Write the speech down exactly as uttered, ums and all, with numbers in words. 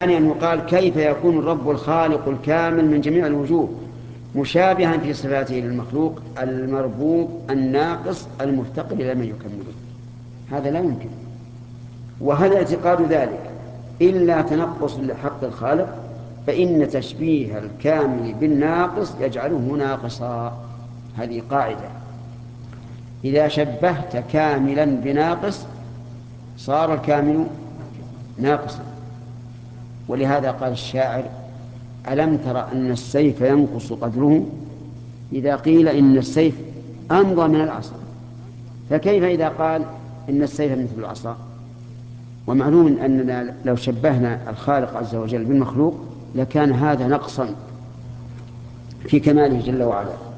أن يقال كيف يكون الرب الخالق الكامل من جميع الوجوه مشابها في صفاته للمخلوق المربوب الناقص المفتقر إلى من يكمله؟ هذا لا يمكن. وهل اعتقاد ذلك إلا تنقص لحق الخالق؟ فإن تشبيه الكامل بالناقص يجعله ناقصا. هذه قاعدة، إذا شبهت كاملا بناقص صار الكامل ناقصا. ولهذا قال الشاعر: ألم تر أن السيف ينقص قدره إذا قيل إن السيف أمضى من العصا؟ فكيف إذا قال إن السيف مثل العصا؟ ومعلوم أننا لو شبهنا الخالق عز وجل بالمخلوق لكان هذا نقصا في كماله جل وعلا.